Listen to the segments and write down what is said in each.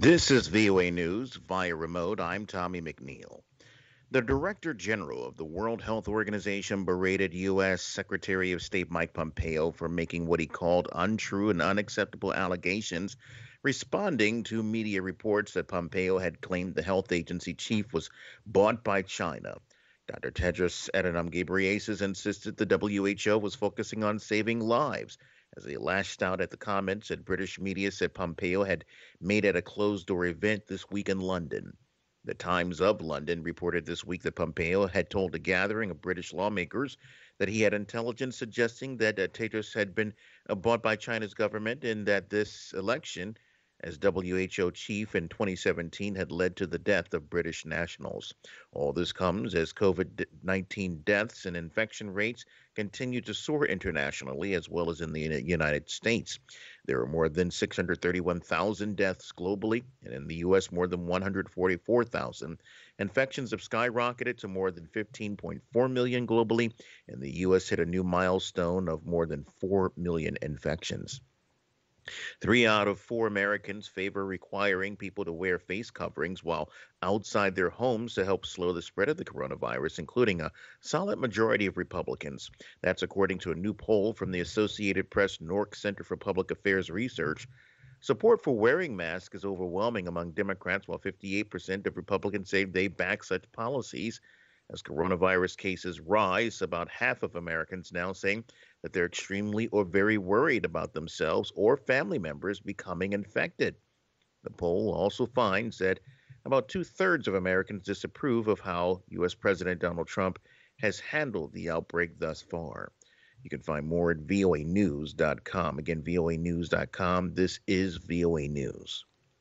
This is VOA News via remote. I'm Tommy McNeil. The Director General of the World Health Organization berated U.S. Secretary of State Mike Pompeo for making what he called untrue and unacceptable allegations, responding to media reports that Pompeo had claimed the health agency chief was bought by China. Dr. Tedros Adhanom Ghebreyesus insisted the WHO was focusing on saving lives as he lashed out at the comments that British media said Pompeo had made at a closed door event this week in London. The Times of London reported this week that Pompeo had told a gathering of British lawmakers that he had intelligence suggesting that Tedros had been bought by China's government and that this election as WHO chief in 2017 had led to the death of British nationals. All this comes as COVID-19 deaths and infection rates continue to soar internationally as well as in the United States. There are more than 631,000 deaths globally, and in the U.S., more than 144,000. Infections have skyrocketed to more than 15.4 million globally, and the U.S. hit a new milestone of more than 4 million infections. 3 out of 4 Americans favor requiring people to wear face coverings while outside their homes to help slow the spread of the coronavirus, including a solid majority of Republicans. That's according to a new poll from the Associated Press NORC Center for Public Affairs Research. Support for wearing masks is overwhelming among Democrats, while 58% of Republicans say they back such policies. As coronavirus cases rise, about half of Americans now saying that they're extremely or very worried about themselves or family members becoming infected. The poll also finds that about two-thirds of Americans disapprove of how U.S. President Donald Trump has handled the outbreak thus far. You can find more at voanews.com. Again, voanews.com. This is VOA News.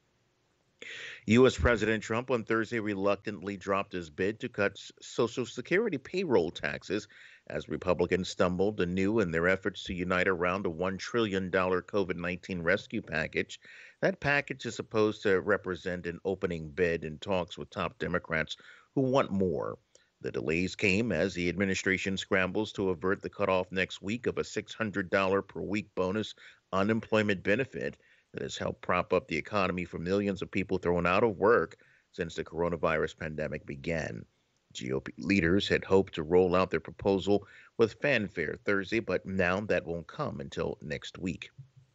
U.S. President Trump on Thursday reluctantly dropped his bid to cut Social Security payroll taxes as Republicans stumbled anew in their efforts to unite around a $1 trillion COVID-19 rescue package. That package is supposed to represent an opening bid in talks with top Democrats who want more. The delays came as the administration scrambles to avert the cutoff next week of a $600 per week bonus unemployment benefit that has helped prop up the economy for millions of people thrown out of work since the coronavirus pandemic began. GOP leaders had hoped to roll out their proposal with fanfare Thursday, but now that won't come until next week.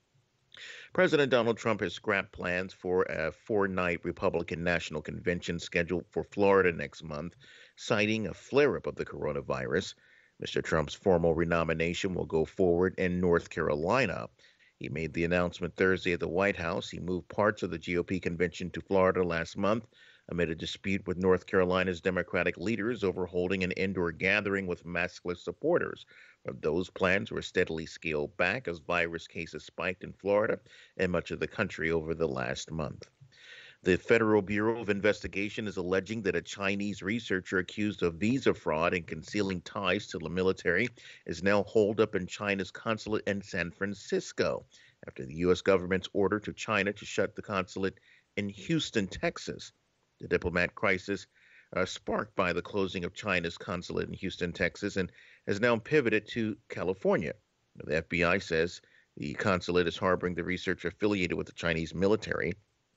President Donald Trump has scrapped plans for a 4-night Republican National Convention scheduled for Florida next month, citing a flare-up of the coronavirus. Mr. Trump's formal renomination will go forward in North Carolina. He made the announcement Thursday at the White House. He moved parts of the GOP convention to Florida last month amid a dispute with North Carolina's Democratic leaders over holding an indoor gathering with maskless supporters. But those plans were steadily scaled back as virus cases spiked in Florida and much of the country over the last month. The Federal Bureau of Investigation is alleging that a Chinese researcher accused of visa fraud and concealing ties to the military is now holed up in China's consulate in San Francisco after the U.S. government's order to China to shut the consulate in Houston, Texas. The diplomat crisis sparked by the closing of China's consulate in Houston, Texas, and has now pivoted to California. The FBI says the consulate is harboring the researcher affiliated with the Chinese military.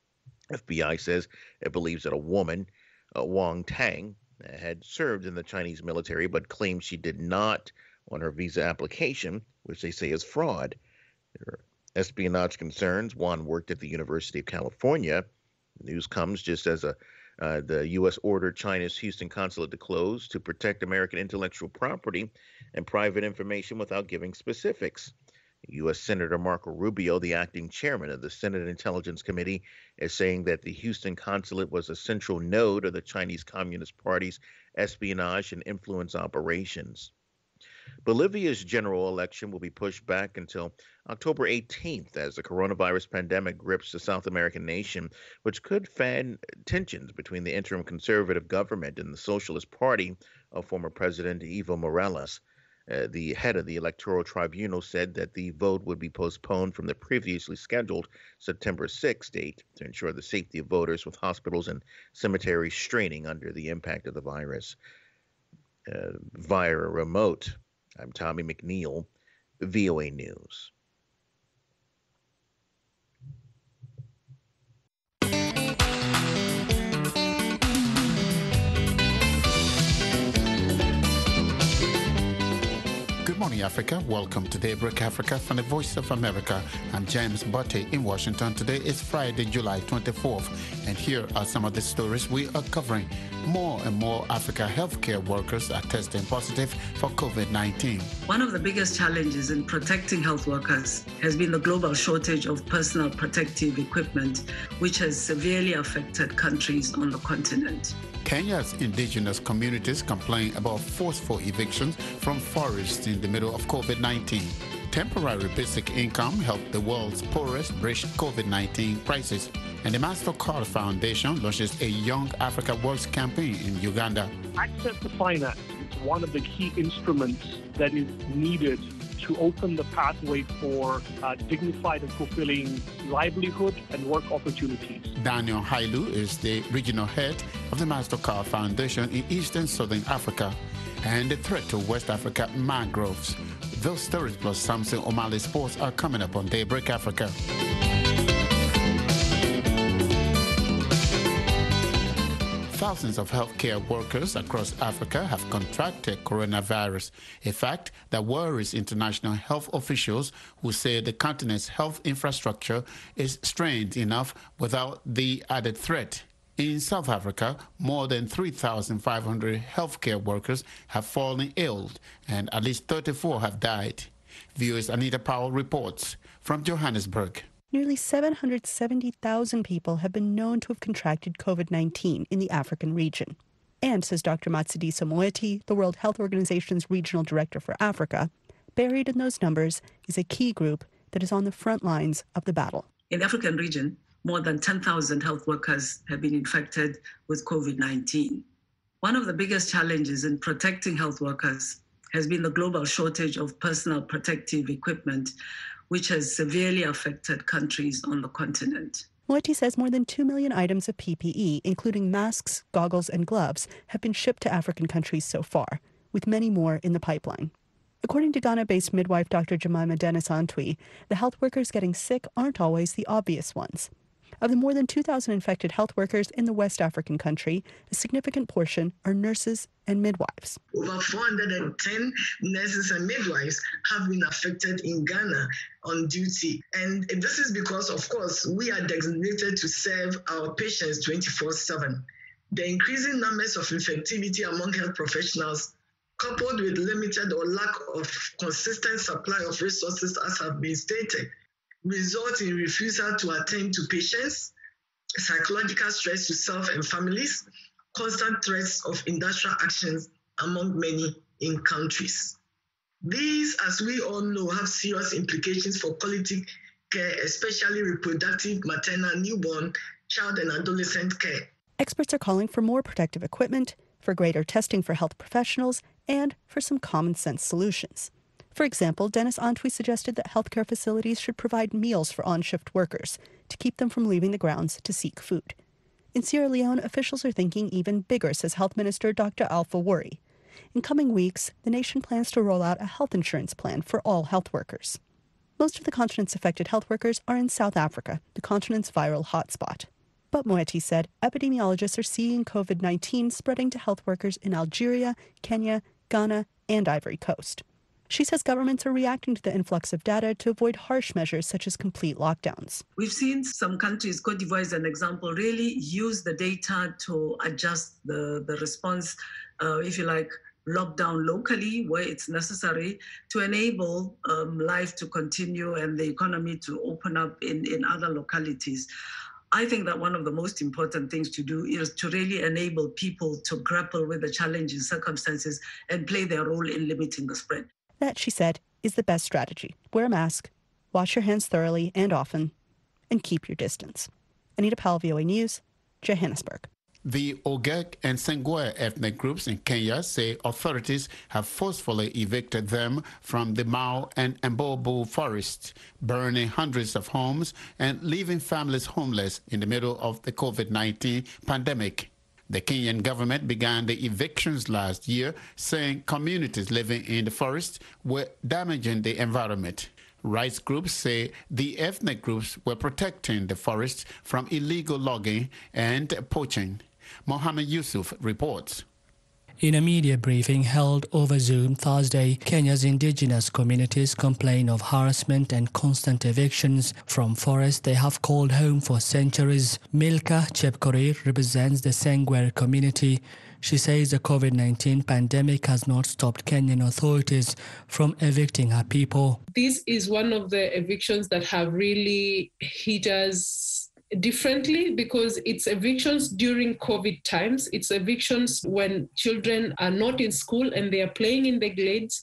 FBI says it believes that a woman, Wang Tang, had served in the Chinese military but claims she did not on her visa application, which they say is fraud. There are espionage concerns. Wang worked at the University of California. The news comes just as the U.S. ordered China's Houston consulate to close to protect American intellectual property and private information without giving specifics. U.S. Senator Marco Rubio, the acting chairman of the Senate Intelligence Committee, is saying that the Houston consulate was a central node of the Chinese Communist Party's espionage and influence operations. Bolivia's general election will be pushed back until October 18th as the coronavirus pandemic grips the South American nation, which could fan tensions between the interim conservative government and the Socialist Party of former President Evo Morales. The head of the Electoral Tribunal said that the vote would be postponed from the previously scheduled September 6th date to ensure the safety of voters, with hospitals and cemeteries straining under the impact of the virus. Via remote, I'm Tommy McNeil, VOA News. Africa. Welcome to Daybreak Africa from the Voice of America. I'm James Botte in Washington. Today is Friday, July 24th, and here are some of the stories we are covering. More and more Africa healthcare workers are testing positive for COVID-19. One of the biggest challenges in protecting health workers has been the global shortage of personal protective equipment, which has severely affected countries on the continent. Kenya's indigenous communities complain about forceful evictions from forests in the middle of COVID-19. Temporary basic income helped the world's poorest bridge COVID-19 crisis. And the MasterCard Foundation launches a Young Africa Works campaign in Uganda. Access to finance is one of the key instruments that is needed to open the pathway for dignified and fulfilling livelihood and work opportunities. Daniel Hailu is the regional head of the MasterCard Foundation in Eastern Southern Africa and the threat to West Africa mangroves. Those stories plus Samson O'Malley Sports are coming up on Daybreak Africa. Thousands of healthcare workers across Africa have contracted coronavirus, a fact that worries international health officials who say the continent's health infrastructure is strained enough without the added threat. In South Africa, more than 3,500 healthcare workers have fallen ill and at least 34 have died. VOA's Anita Powell reports from Johannesburg. Nearly 770,000 people have been known to have contracted COVID-19 in the African region. And, says Dr. Matshidiso Moeti, the World Health Organization's regional director for Africa, buried in those numbers is a key group that is on the front lines of the battle. In the African region, more than 10,000 health workers have been infected with COVID-19. One of the biggest challenges in protecting health workers has been the global shortage of personal protective equipment, which has severely affected countries on the continent. Moeti says more than 2 million items of PPE, including masks, goggles, and gloves, have been shipped to African countries so far, with many more in the pipeline. According to Ghana-based midwife Dr. Jemima Dennis Antwi, the health workers getting sick aren't always the obvious ones. Of the more than 2,000 infected health workers in the West African country, a significant portion are nurses and midwives. Over 410 nurses and midwives have been affected in Ghana on duty. And this is because, of course, we are designated to serve our patients 24/7. The increasing numbers of infectivity among health professionals, coupled with limited or lack of consistent supply of resources, as have been stated, result in refusal to attend to patients, psychological stress to self and families, constant threats of industrial actions among many in countries. These, as we all know, have serious implications for quality care, especially reproductive, maternal, newborn, child and adolescent care. Experts are calling for more protective equipment, for greater testing for health professionals, and for some common sense solutions. For example, Dennis Antwi suggested that healthcare facilities should provide meals for on-shift workers to keep them from leaving the grounds to seek food. In Sierra Leone, officials are thinking even bigger, says Health Minister Dr. Alpha Worry. In coming weeks, the nation plans to roll out a health insurance plan for all health workers. Most of the continent's affected health workers are in South Africa, the continent's viral hotspot. But Moeti said epidemiologists are seeing COVID-19 spreading to health workers in Algeria, Kenya, Ghana, and Ivory Coast. She says governments are reacting to the influx of data to avoid harsh measures such as complete lockdowns. We've seen some countries, Cote d'Ivoire is an example, really use the data to adjust the response, if you like, lockdown locally where it's necessary to enable life to continue and the economy to open up in other localities. I think that one of the most important things to do is to really enable people to grapple with the challenging circumstances and play their role in limiting the spread. That, she said, is the best strategy. Wear a mask, wash your hands thoroughly and often, and keep your distance. Anita Powell, VOA News, Johannesburg. The Ogek and Sengwe ethnic groups in Kenya say authorities have forcefully evicted them from the Mau and Mbobo forests, burning hundreds of homes and leaving families homeless in the middle of the COVID-19 pandemic. The Kenyan government began the evictions last year, saying communities living in the forest were damaging the environment. Rights groups say the ethnic groups were protecting the forests from illegal logging and poaching. Mohammed Yusuf reports. In a media briefing held over Zoom Thursday, Kenya's indigenous communities complain of harassment and constant evictions from forests they have called home for centuries. Milka Chepkorir represents the Sengwer community. She says the COVID-19 pandemic has not stopped Kenyan authorities from evicting her people. This is one of the evictions that have really hit us differently because it's evictions during COVID times. It's evictions when children are not in school and they are playing in the glades,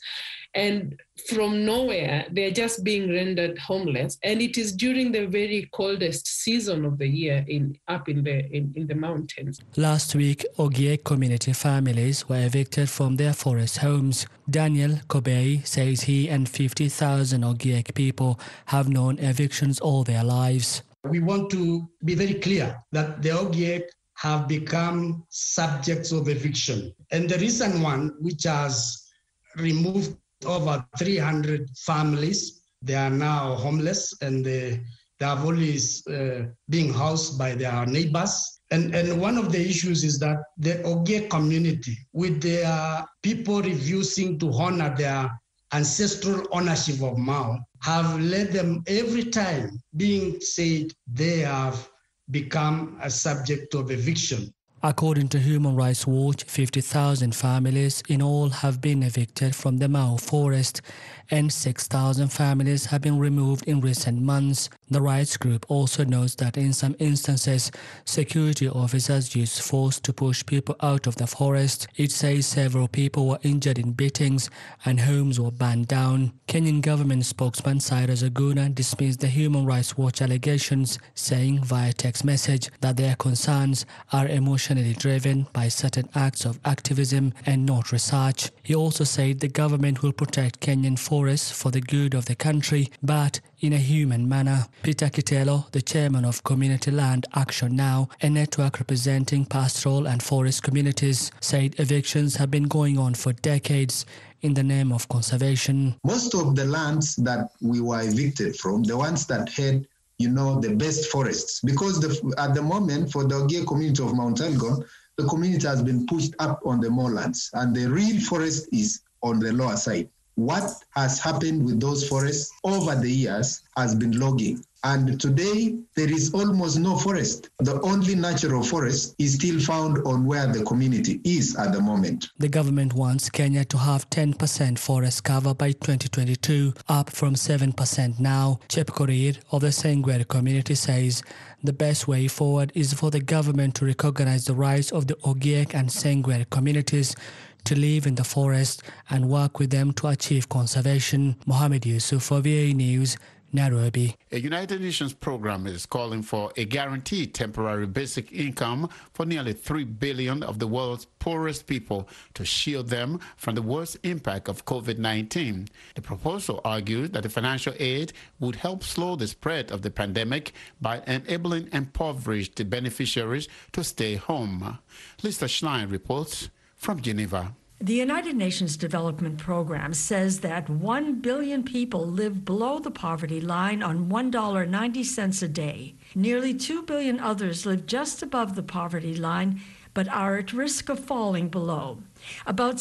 and from nowhere they're just being rendered homeless. And it is during the very coldest season of the year up in the mountains. Last week, Ogiek community families were evicted from their forest homes. Daniel Kobei says he and 50,000 Ogiek people have known evictions all their lives. We want to be very clear that the Ogiek have become subjects of eviction. And the recent one, which has removed over 300 families, they are now homeless and they have always being housed by their neighbors. And one of the issues is that the Ogiek community, with their people refusing to honor their ancestral ownership of Mao, have led them every time being said they have become a subject of eviction. According to Human Rights Watch, 50,000 families in all have been evicted from the Mao forest and 6,000 families have been removed in recent months. The rights group also notes that in some instances, security officers used force to push people out of the forest. It says several people were injured in beatings and homes were burned down. Kenyan government spokesman Cyrus Aguna dismissed the Human Rights Watch allegations, saying via text message that their concerns are emotionally driven by certain acts of activism and not research. He also said the government will protect Kenyan forests for the good of the country, but in a human manner. Peter Kitelo, the chairman of Community Land Action Now, a network representing pastoral and forest communities, said evictions have been going on for decades in the name of conservation. Most of the lands that we were evicted from, the ones that had the best forests, because at the moment for the Ogiek community of Mount Elgon, the community has been pushed up on the moorlands and the real forest is on the lower side. What has happened with those forests over the years has been logging. And today, there is almost no forest. The only natural forest is still found on where the community is at the moment. The government wants Kenya to have 10% forest cover by 2022, up from 7% now. Chepkorir of the Sengwer community says the best way forward is for the government to recognize the rights of the Ogiek and Sengwer communities to live in the forest and work with them to achieve conservation. Mohamed Yusuf for VOA News, Nairobi. A United Nations program is calling for a guaranteed temporary basic income for nearly 3 billion of the world's poorest people to shield them from the worst impact of COVID-19. The proposal argues that the financial aid would help slow the spread of the pandemic by enabling impoverished beneficiaries to stay home. Lisa Schlein reports from Geneva. The United Nations Development Program says that 1 billion people live below the poverty line on $1.90 a day. Nearly 2 billion others live just above the poverty line, but are at risk of falling below. About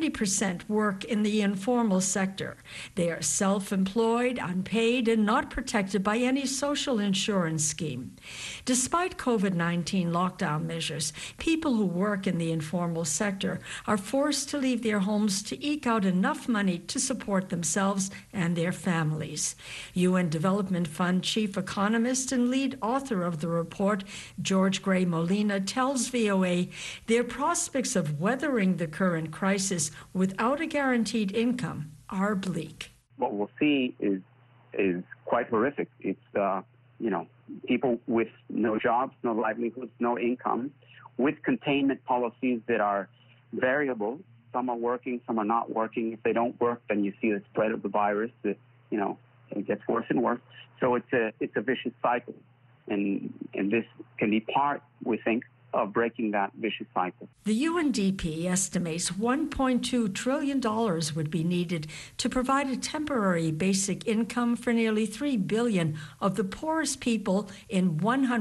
70% work in the informal sector. They are self-employed, unpaid, and not protected by any social insurance scheme. Despite COVID-19 lockdown measures, people who work in the informal sector are forced to leave their homes to eke out enough money to support themselves and their families. UN Development Fund chief economist and lead author of the report, George Gray Molina, tells VOA their prospects of weathering the current crisis without a guaranteed income are bleak. What we'll see is quite horrific. It's people with no jobs, no livelihoods, no income, with containment policies that are variable. Some are working, some are not working. If they don't work, then you see the spread of the virus. That it gets worse and worse. So it's a vicious cycle, and this can be part, we think, of breaking that vicious cycle. The UNDP estimates $1.2 trillion would be needed to provide a temporary basic income for nearly 3 billion of the poorest people in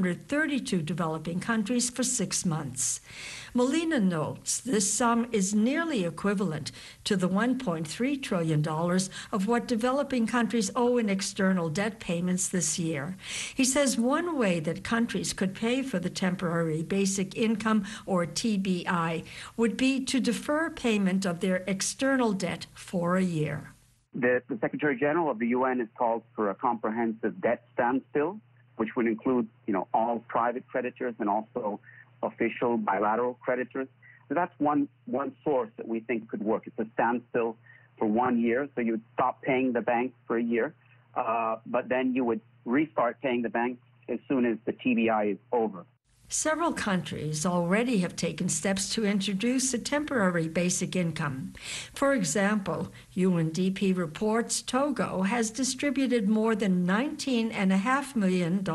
132 developing countries for 6 months. Molina notes this sum is nearly equivalent to the $1.3 trillion of what developing countries owe in external debt payments this year. He says one way that countries could pay for the temporary basic income, or TBI, would be to defer payment of their external debt for a year. The Secretary General of the UN has called for a comprehensive debt standstill, which would include, all private creditors and also official bilateral creditors. So that's one source that we think could work. It's a standstill for 1 year, so you would stop paying the banks for a year, but then you would restart paying the banks as soon as the TBI is over. Several countries already have taken steps to introduce a temporary basic income. For example, UNDP reports Togo has distributed more than $19.5 million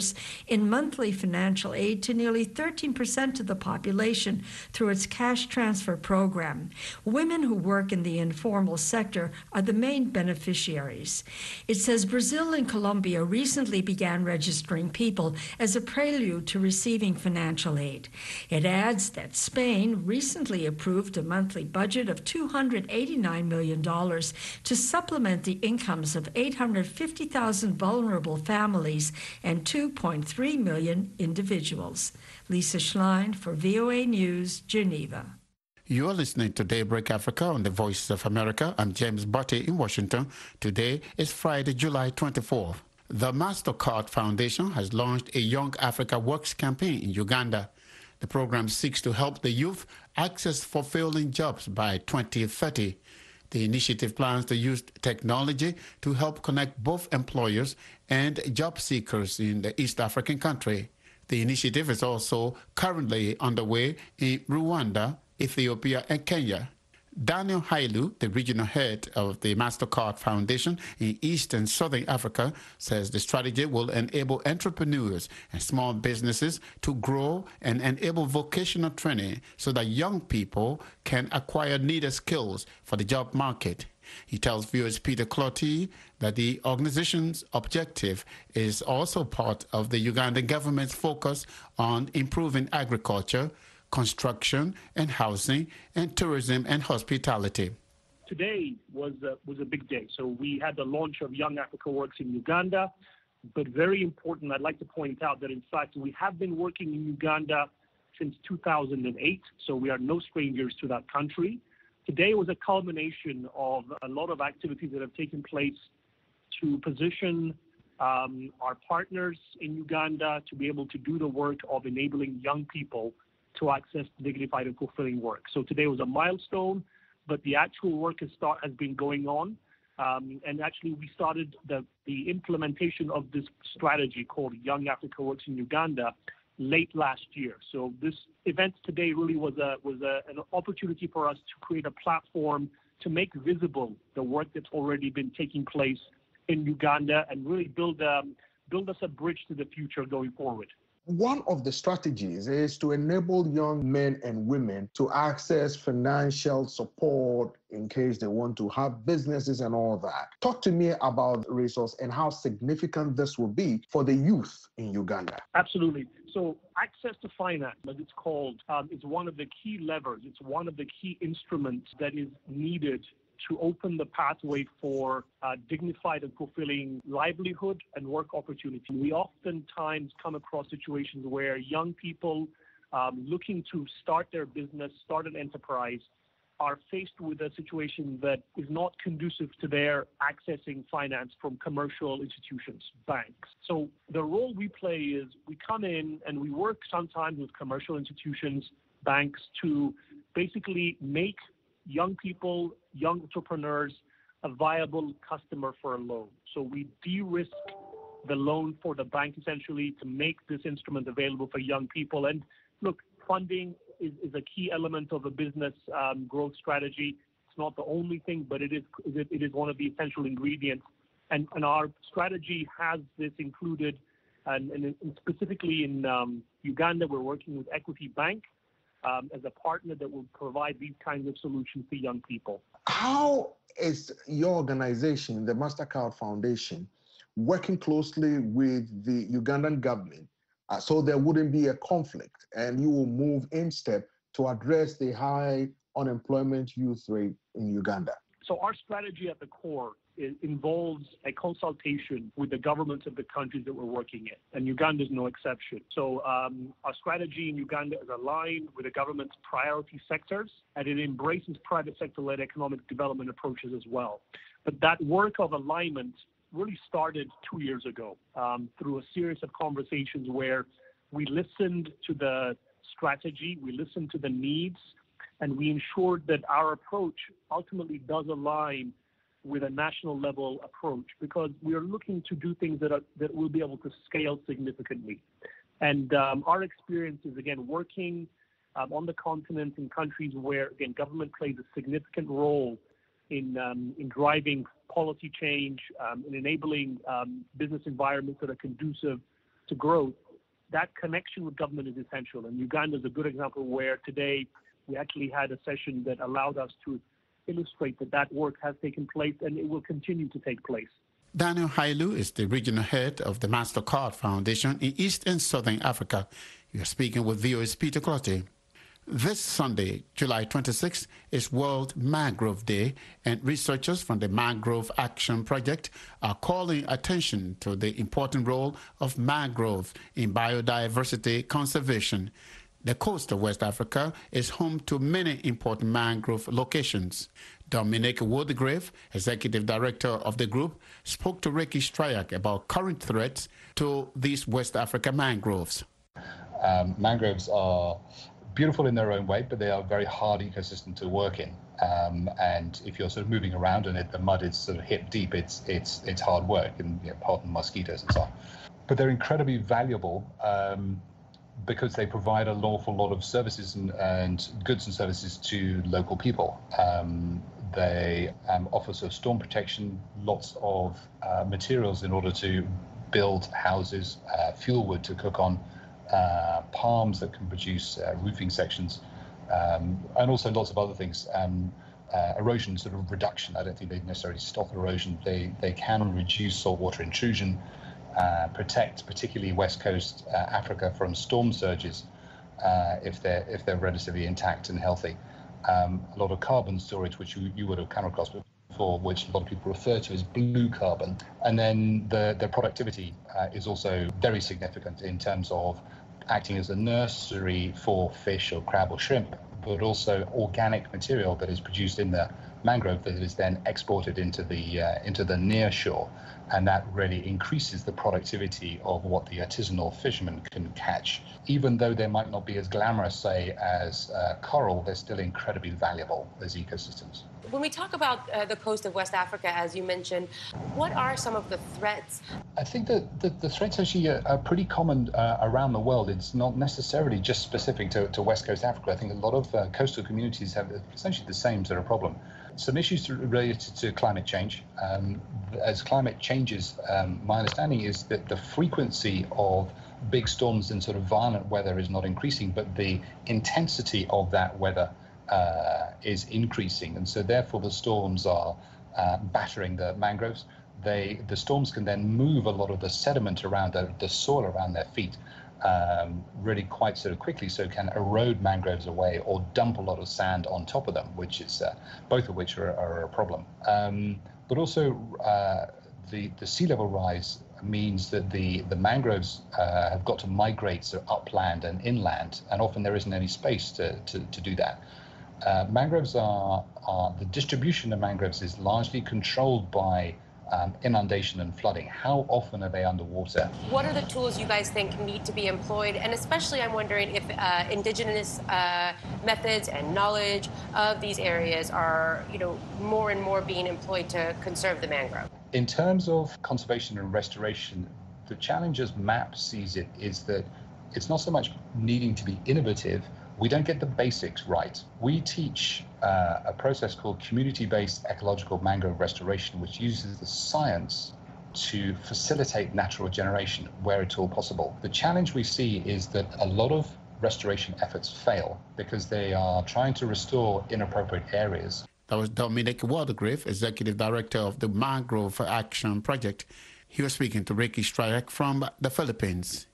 in monthly financial aid to nearly 13% of the population through its cash transfer program. Women who work in the informal sector are the main beneficiaries. It says Brazil and Colombia recently began registering people as a prelude to receiving financial aid. It adds that Spain recently approved a monthly budget of $289 million to supplement the incomes of 850,000 vulnerable families and 2.3 million individuals. Lisa Schlein for VOA News, Geneva. You are listening to Daybreak Africa on the Voices of America. I'm James Botte in Washington. Today is Friday, July 24th. The MasterCard Foundation has launched a Young Africa Works campaign in Uganda. The program seeks to help the youth access fulfilling jobs by 2030. The initiative plans to use technology to help connect both employers and job seekers in the East African country. The initiative is also currently underway in Rwanda, Ethiopia, and Kenya. Daniel Hailu, the regional head of the MasterCard Foundation in East and Southern Africa, says the strategy will enable entrepreneurs and small businesses to grow and enable vocational training so that young people can acquire needed skills for the job market. He tells viewers Peter Clotty that the organization's objective is also part of the Ugandan government's focus on improving agriculture, construction and housing, and tourism and hospitality. Today was a big day. So we had the launch of Young Africa Works in Uganda, but very important, I'd like to point out that in fact we have been working in Uganda since 2008, so we are no strangers to that country. Today was a culmination of a lot of activities that have taken place to position our partners in Uganda to be able to do the work of enabling young people to access dignified and fulfilling work. So today was a milestone, but the actual work has been going on. And actually, we started the implementation of this strategy called Young Africa Works in Uganda late last year. So this event today really was an opportunity for us to create a platform to make visible the work that's already been taking place in Uganda and really build us a bridge to the future going forward. One of the strategies is to enable young men and women to access financial support in case they want to have businesses and all that. Talk to me about the resource and how significant this will be for the youth in Uganda. Absolutely. So access to finance, as it's called, is one of the key levers. It's one of the key instruments that is needed to open the pathway for dignified and fulfilling livelihood and work opportunity. We oftentimes come across situations where young people looking to start their business, start an enterprise, are faced with a situation that is not conducive to their accessing finance from commercial institutions, banks. So the role we play is we come in and we work sometimes with commercial institutions, banks, to basically make young people, young entrepreneurs, a viable customer for a loan. So we de-risk the loan for the bank essentially to make this instrument available for young people. And look, funding is a key element of a business growth strategy. It's not the only thing, but it is one of the essential ingredients. And our strategy has this included And specifically in Uganda, we're working with Equity Bank as a partner that will provide these kinds of solutions to young people. How is your organization, the MasterCard Foundation, working closely with the Ugandan government so there wouldn't be a conflict and you will move in step to address the high unemployment youth rate in Uganda? So our strategy at the core involves a consultation with the governments of the countries that we're working in, and Uganda is no exception. So our strategy in Uganda is aligned with the government's priority sectors, and it embraces private sector-led economic development approaches as well. But that work of alignment really started 2 years ago through a series of conversations where we listened to the strategy, we listened to the needs, and we ensured that our approach ultimately does align with a national level approach, because we are looking to do things that will be able to scale significantly. And our experience is, again, working on the continent in countries where, again, government plays a significant role in driving policy change, in enabling business environments that are conducive to growth. That connection with government is essential. And Uganda is a good example where today we actually had a session that allowed us to illustrate that work has taken place and it will continue to take place. Daniel Hailu is the regional head of the MasterCard Foundation in East and Southern Africa. You are speaking with VOA's Peter Clottey. This Sunday, July 26th, is World Mangrove Day, and researchers from the Mangrove Action Project are calling attention to the important role of mangrove in biodiversity conservation. The coast of West Africa is home to many important mangrove locations. Dominic Woodgrave, executive director of the group, spoke to Ricky Stryak about current threats to these West Africa mangroves. Mangroves are beautiful in their own way, but they are a very hard ecosystem to work in. And if you're sort of moving around and the mud is sort of hip deep, it's hard work, and pardon mosquitoes and so on. But they're incredibly valuable because they provide an awful lot of services and goods and services to local people. They offer sort of storm protection, lots of materials in order to build houses, fuel wood to cook on, palms that can produce roofing sections, and also lots of other things. Erosion sort of reduction. I don't think they necessarily stop erosion. They can reduce saltwater intrusion, protect particularly West Coast Africa from storm surges if they're relatively intact and healthy. A lot of carbon storage, which you would have come across before, which a lot of people refer to as blue carbon. And then the productivity is also very significant in terms of acting as a nursery for fish or crab or shrimp, but also organic material that is produced in the mangrove that is then exported into the near shore. And that really increases the productivity of what the artisanal fishermen can catch. Even though they might not be as glamorous, say, as coral, they're still incredibly valuable as ecosystems. When we talk about the coast of West Africa, as you mentioned, what are some of the threats? I think that the threats actually are pretty common around the world. It's not necessarily just specific to West Coast Africa. I think a lot of coastal communities have essentially the same sort of problem. Some issues related to climate change. As climate changes, my understanding is that the frequency of big storms and sort of violent weather is not increasing, but the intensity of that weather is increasing. And so therefore the storms are battering the mangroves. The storms can then move a lot of the sediment around the soil around their feet really quite sort of quickly, so it can erode mangroves away or dump a lot of sand on top of them, which is both of which are a problem. But also the sea level rise means that the mangroves have got to migrate so upland and inland, and often there isn't any space to do that. Mangroves the distribution of mangroves is largely controlled by inundation and flooding. How often are they underwater? What are the tools you guys think need to be employed? And especially I'm wondering if indigenous methods and knowledge of these areas are, more and more being employed to conserve the mangrove. In terms of conservation and restoration, the challenge as MAP sees it is that it's not so much needing to be innovative. We don't get the basics right. We teach a process called community-based ecological mangrove restoration, which uses the science to facilitate natural regeneration where at all possible. The challenge we see is that a lot of restoration efforts fail because they are trying to restore inappropriate areas. That was Dominic Waldegrave, Executive Director of the Mangrove Action Project. He was speaking to Ricky Stryak from the Philippines.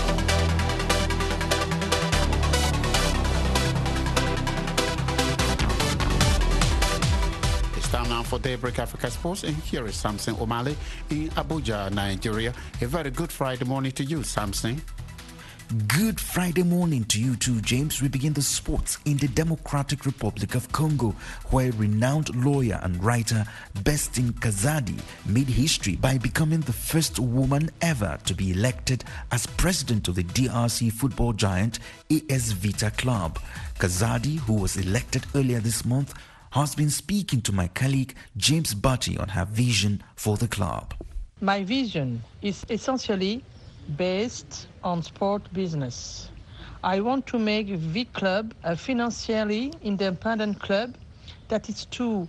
It's time now for Daybreak Africa Sports, and here is Samson Omale in Abuja, Nigeria. A very good Friday morning to you, Samson. Good Friday morning to you too, James. We begin the sports in the Democratic Republic of Congo, where renowned lawyer and writer Bestine Kazadi made history by becoming the first woman ever to be elected as president of the DRC football giant AS Vita Club. Kazadi, who was elected earlier this month, has been speaking to my colleague James Batty on her vision for the club. My vision is essentially based on sport business. I want to make V Club a financially independent club that is to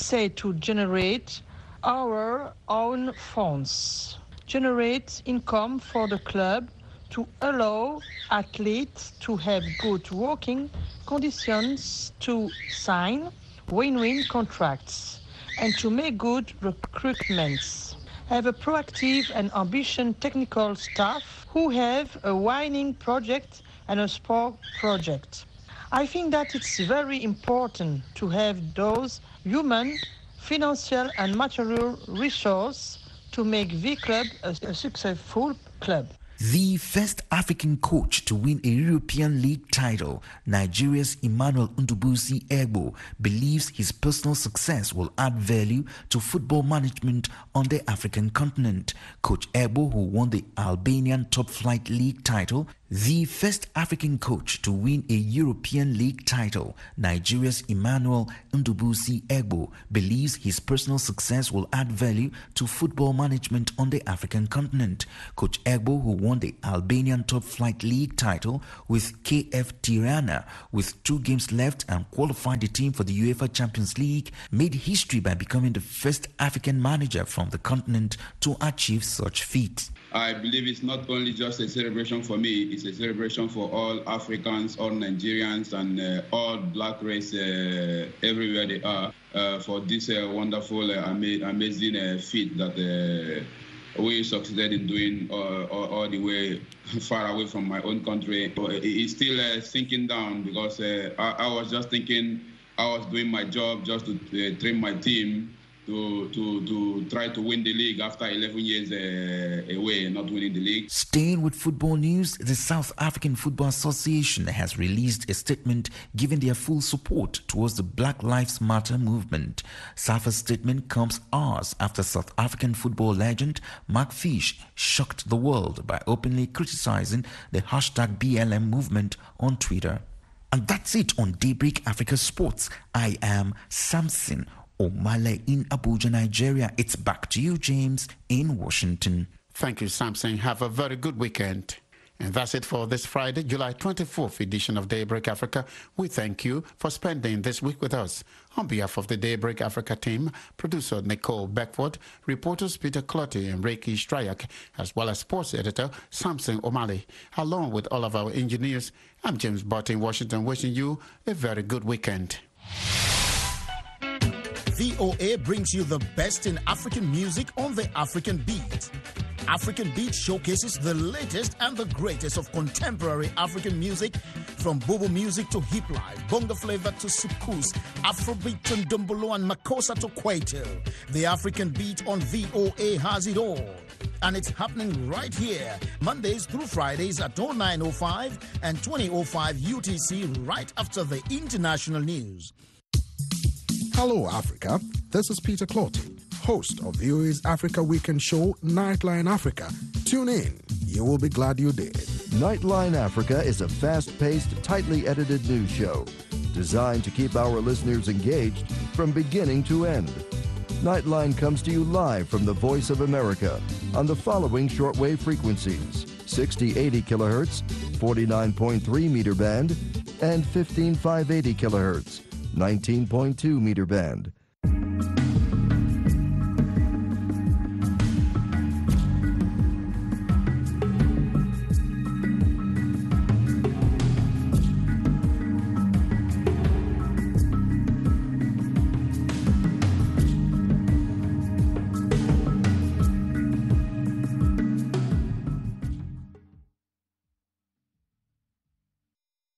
generate our own funds, generate income for the club, to allow athletes to have good working conditions, to sign win-win contracts, and to make good recruitments. Have a proactive and ambitious technical staff who have a winning project and a sport project. I think that it's very important to have those human, financial and material resources to make V Club a successful club. The first African coach to win a European League title, Nigeria's Emmanuel Ndubuisi Egbo, believes his personal success will add value to football management on the African continent. Coach Egbo, who won the Albanian Top Flight League title, the first African coach to win a European League title, Nigeria's Emmanuel Ndubuisi Egbo, believes his personal success will add value to football management on the African continent. Coach Egbo, who won the Albanian Top Flight League title with KF Tirana with 2 games left and qualified the team for the UEFA Champions League, made history by becoming the first African manager from the continent to achieve such feat. I believe it's not only just a celebration for me, it's a celebration for all Africans, all Nigerians, and all black race everywhere they are for this wonderful, amazing feat that we succeeded in doing all the way far away from my own country. It's still sinking down because I was just thinking I was doing my job just to train my team to try to win the league after 11 years away, not winning the league. Staying with football news, the South African Football Association has released a statement giving their full support towards the Black Lives Matter movement. SAFA's statement comes hours after South African football legend Mark Fish shocked the world by openly criticizing the #BLM movement on Twitter. And that's it on Daybreak Africa Sports. I am Samson Omale in Abuja, Nigeria. It's back to you, James, in Washington. Thank you, Samson. Have a very good weekend. And that's it for this Friday, July 24th edition of Daybreak Africa. We thank you for spending this week with us. On behalf of the Daybreak Africa team, producer Nicole Beckford, reporters Peter Clotty and Ricky Stryak, as well as sports editor Samson Omale, along with all of our engineers, I'm James Barton in Washington, wishing you a very good weekend. VOA brings you the best in African music on the African Beat. African Beat showcases the latest and the greatest of contemporary African music, from Bobo music to hip life, bongo flavor to soukous, Afrobeat to Ndombolo and Makossa to Kwaito. The African Beat on VOA has it all. And it's happening right here, Mondays through Fridays at 09:05 and 20:05 UTC, right after the international news. Hello, Africa. This is Peter Clotty, host of VOA's Africa Weekend show, Nightline Africa. Tune in. You will be glad you did. Nightline Africa is a fast-paced, tightly edited news show designed to keep our listeners engaged from beginning to end. Nightline comes to you live from the Voice of America on the following shortwave frequencies: 6080 kilohertz, 49.3 meter band, and 15580 kilohertz, 19.2 meter band.